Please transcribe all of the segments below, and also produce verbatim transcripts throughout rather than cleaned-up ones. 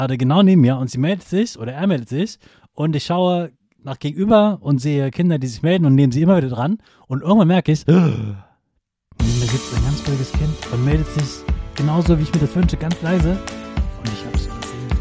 gerade genau neben mir und sie meldet sich oder er meldet sich und ich schaue nach gegenüber und sehe Kinder, die sich melden und nehmen sie immer wieder dran und irgendwann merke ich, neben mir sitzt ein ganz ruhiges Kind und meldet sich genauso, wie ich mir das wünsche, ganz leise und ich hab's übersehen.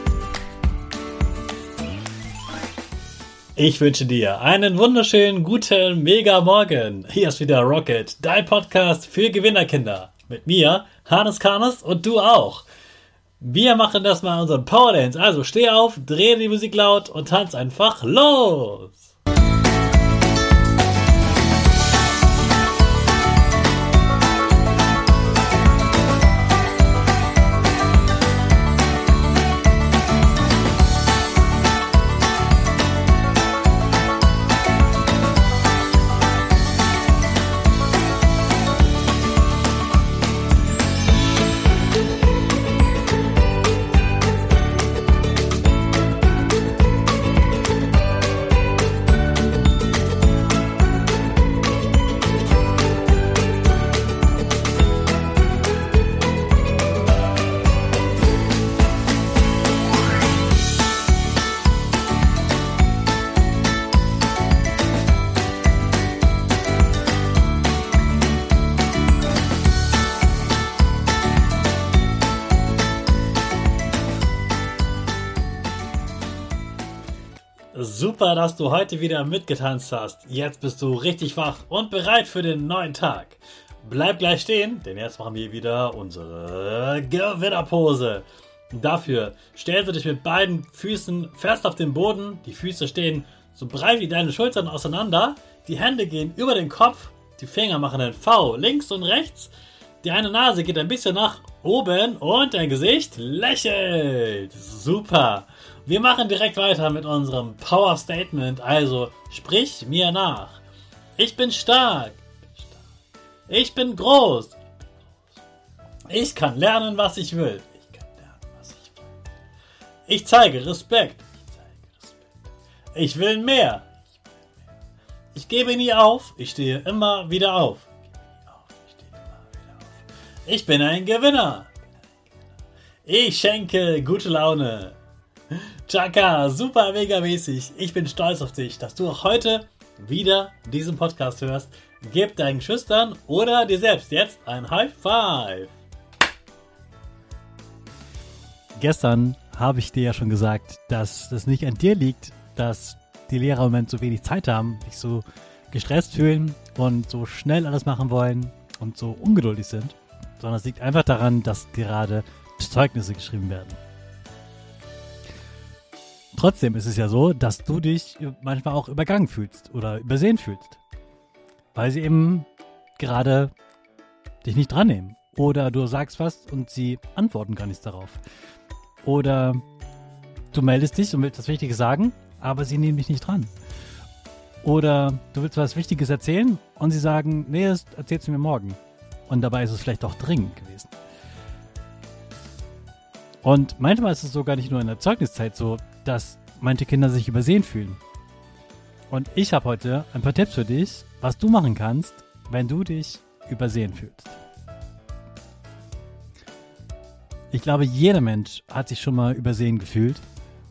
Ich wünsche dir einen wunderschönen, guten, mega Morgen. Hier ist wieder Rocket, dein Podcast für Gewinnerkinder. Mit mir, Hannes Karnes und du auch. Wir machen das mal unseren Power Dance. Also steh auf, dreh die Musik laut und tanz einfach los. Super, dass du heute wieder mitgetanzt hast. Jetzt bist du richtig wach und bereit für den neuen Tag. Bleib gleich stehen, denn jetzt machen wir wieder unsere Gewinnerpose. Dafür stellst du dich mit beiden Füßen fest auf den Boden. Die Füße stehen so breit wie deine Schultern auseinander. Die Hände gehen über den Kopf. Die Finger machen ein V links und rechts. Die eine Nase geht ein bisschen nach oben und dein Gesicht lächelt. Super. Wir machen direkt weiter mit unserem Power Statement. Also sprich mir nach. Ich bin stark. Ich bin groß. Ich kann lernen, was ich will. Ich kann lernen, was ich will. Ich zeige Respekt. Ich zeige Respekt. Ich will mehr. Ich gebe nie auf. Ich stehe immer wieder auf. Ich bin ein Gewinner. Ich schenke gute Laune. Chaka, super mega mäßig. Ich bin stolz auf dich, dass du auch heute wieder diesen Podcast hörst. Gib deinen Geschwistern oder dir selbst jetzt ein High Five. Gestern habe ich dir ja schon gesagt, dass es nicht an dir liegt, dass die Lehrer im Moment so wenig Zeit haben, sich so gestresst fühlen und so schnell alles machen wollen und so ungeduldig sind, sondern es liegt einfach daran, dass gerade Zeugnisse geschrieben werden. Trotzdem ist es ja so, dass du dich manchmal auch übergangen fühlst oder übersehen fühlst, weil sie eben gerade dich nicht dran nehmen. Oder du sagst was und sie antworten gar nichts darauf. Oder du meldest dich und willst was Wichtiges sagen, aber sie nehmen dich nicht dran. Oder du willst was Wichtiges erzählen und sie sagen, nee, das erzählst du mir morgen. Und dabei ist es vielleicht auch dringend gewesen. Und manchmal ist es sogar nicht nur in der Zeugniszeit so, dass manche Kinder sich übersehen fühlen. Und ich habe heute ein paar Tipps für dich, was du machen kannst, wenn du dich übersehen fühlst. Ich glaube, jeder Mensch hat sich schon mal übersehen gefühlt.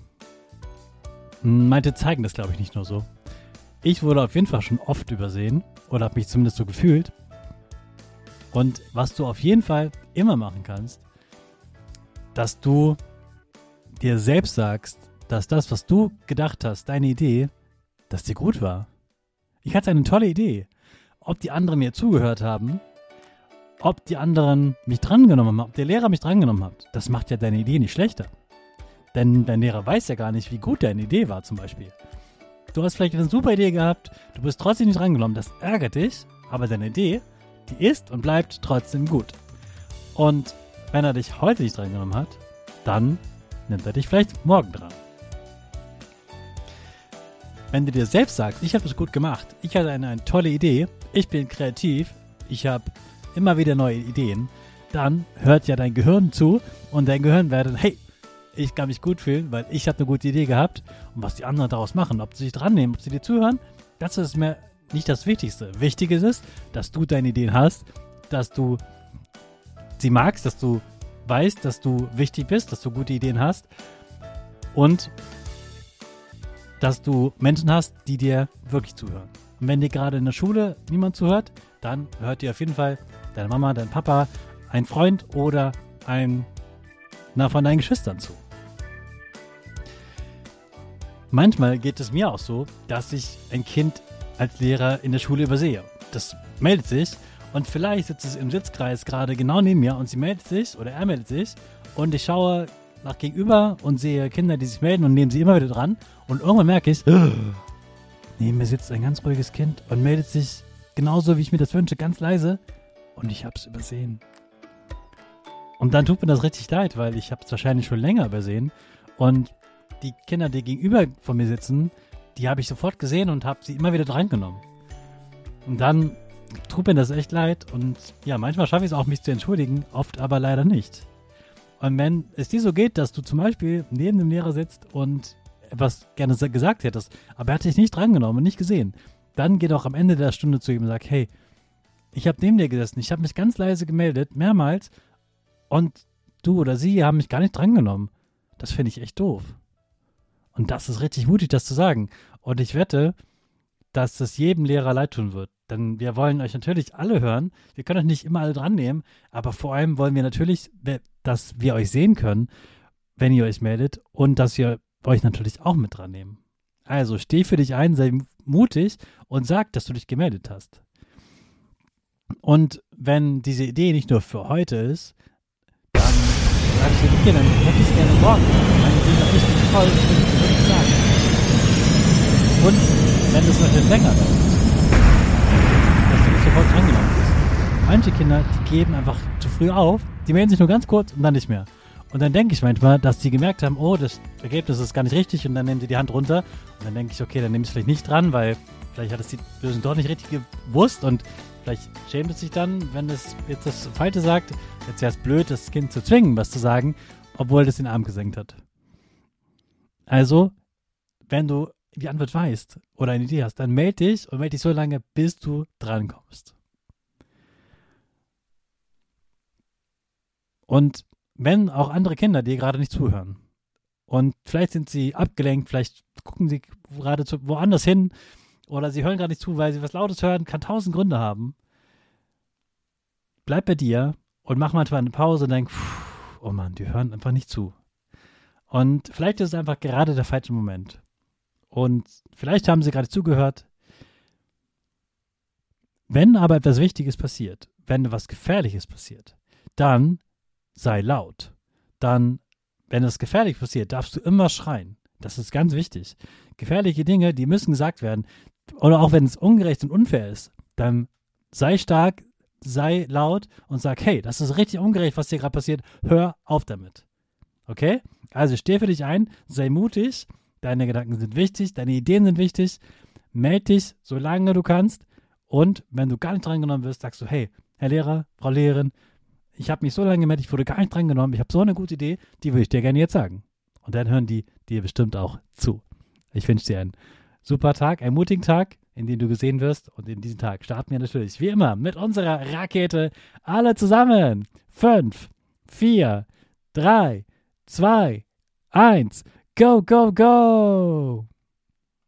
Manche zeigen das, glaube ich, nicht nur so. Ich wurde auf jeden Fall schon oft übersehen oder habe mich zumindest so gefühlt. Und was du auf jeden Fall immer machen kannst, dass du dir selbst sagst, dass das, was du gedacht hast, deine Idee, dass die gut war. Ich hatte eine tolle Idee. Ob die anderen mir zugehört haben, ob die anderen mich drangenommen haben, ob der Lehrer mich drangenommen hat, das macht ja deine Idee nicht schlechter. Denn dein Lehrer weiß ja gar nicht, wie gut deine Idee war zum Beispiel. Du hast vielleicht eine super Idee gehabt, du bist trotzdem nicht drangenommen, das ärgert dich, aber deine Idee, die ist und bleibt trotzdem gut. Und wenn er dich heute nicht drangenommen hat, dann nimmt er dich vielleicht morgen dran. Wenn du dir selbst sagst, ich habe es gut gemacht, ich hatte eine, eine tolle Idee, ich bin kreativ, ich habe immer wieder neue Ideen, dann hört ja dein Gehirn zu und dein Gehirn wird, hey, ich kann mich gut fühlen, weil ich habe eine gute Idee gehabt und was die anderen daraus machen, ob sie sich dran nehmen, ob sie dir zuhören, das ist mir nicht das Wichtigste. Wichtig ist es, dass du deine Ideen hast, dass du sie magst, dass du weißt, dass du wichtig bist, dass du gute Ideen hast und dass du Menschen hast, die dir wirklich zuhören. Und wenn dir gerade in der Schule niemand zuhört, dann hört dir auf jeden Fall deine Mama, dein Papa, ein Freund oder ein, na, von deinen Geschwistern zu. Manchmal geht es mir auch so, dass ich ein Kind als Lehrer in der Schule übersehe. Das meldet sich und vielleicht sitzt es im Sitzkreis gerade genau neben mir und sie meldet sich oder er meldet sich und ich schaue nach gegenüber und sehe Kinder, die sich melden und nehmen sie immer wieder dran und irgendwann merke ich, neben mir sitzt ein ganz ruhiges Kind und meldet sich genauso, wie ich mir das wünsche, ganz leise und ich habe es übersehen. Und dann tut mir das richtig leid, weil ich habe es wahrscheinlich schon länger übersehen und die Kinder, die gegenüber von mir sitzen, die habe ich sofort gesehen und habe sie immer wieder drangenommen. Und dann tut mir das echt leid und ja, manchmal schaffe ich es auch, mich zu entschuldigen, oft aber leider nicht. Und wenn es dir so geht, dass du zum Beispiel neben dem Lehrer sitzt und etwas gerne gesagt hättest, aber er hat dich nicht drangenommen und nicht gesehen, dann geh doch am Ende der Stunde zu ihm und sag, hey, ich habe neben dir gesessen, ich habe mich ganz leise gemeldet, mehrmals, und du oder sie haben mich gar nicht drangenommen. Das finde ich echt doof. Und das ist richtig mutig, das zu sagen. Und ich wette, dass das jedem Lehrer leid tun wird. Denn wir wollen euch natürlich alle hören. Wir können euch nicht immer alle dran nehmen, aber vor allem wollen wir natürlich, dass wir euch sehen können, wenn ihr euch meldet und dass wir euch natürlich auch mit dran nehmen. Also steh für dich ein, sei mutig und sag, dass du dich gemeldet hast. Und wenn diese Idee nicht nur für heute ist, dann sage ich dir, okay, dann hätte ich es gerne morgen. Meine Idee ist richtig toll, ich würde es wirklich sagen. Und wenn das natürlich länger dauert, dass du nicht sofort drangenommen bist. Manche Kinder, die geben einfach zu früh auf, die melden sich nur ganz kurz und dann nicht mehr. Und dann denke ich manchmal, dass die gemerkt haben, oh, das Ergebnis ist gar nicht richtig und dann nehmen sie die Hand runter. Und dann denke ich, okay, dann nehme ich es vielleicht nicht dran, weil vielleicht hat es die Lösung doch nicht richtig gewusst und vielleicht schämt es sich dann, wenn es jetzt das Falsche sagt. Jetzt wäre es blöd, das Kind zu zwingen, was zu sagen, obwohl es den Arm gesenkt hat. Also, wenn du die Antwort weißt oder eine Idee hast, dann melde dich und melde dich so lange, bis du drankommst. Und wenn auch andere Kinder dir gerade nicht zuhören und vielleicht sind sie abgelenkt, vielleicht gucken sie gerade zu, woanders hin oder sie hören gerade nicht zu, weil sie was Lautes hören, kann tausend Gründe haben. Bleib bei dir und mach manchmal eine Pause und denk, oh Mann, die hören einfach nicht zu. Und vielleicht ist es einfach gerade der falsche Moment. Und vielleicht haben sie gerade zugehört. Wenn aber etwas Wichtiges passiert, wenn etwas Gefährliches passiert, dann sei laut. Dann, wenn es gefährlich passiert, darfst du immer schreien. Das ist ganz wichtig. Gefährliche Dinge, die müssen gesagt werden. Oder auch wenn es ungerecht und unfair ist, dann sei stark, sei laut und sag, hey, das ist richtig ungerecht, was hier gerade passiert. Hör auf damit. Okay? Also steh für dich ein, sei mutig. Deine Gedanken sind wichtig, deine Ideen sind wichtig. Meld dich, solange du kannst. Und wenn du gar nicht drangenommen wirst, sagst du, hey, Herr Lehrer, Frau Lehrerin, ich habe mich so lange gemeldet, ich wurde gar nicht drangenommen, ich habe so eine gute Idee, die würde ich dir gerne jetzt sagen. Und dann hören die dir bestimmt auch zu. Ich wünsche dir einen super Tag, einen mutigen Tag, in dem du gesehen wirst. Und in diesem Tag starten wir natürlich, wie immer, mit unserer Rakete alle zusammen. Fünf, vier, drei, zwei, eins, go, go, go!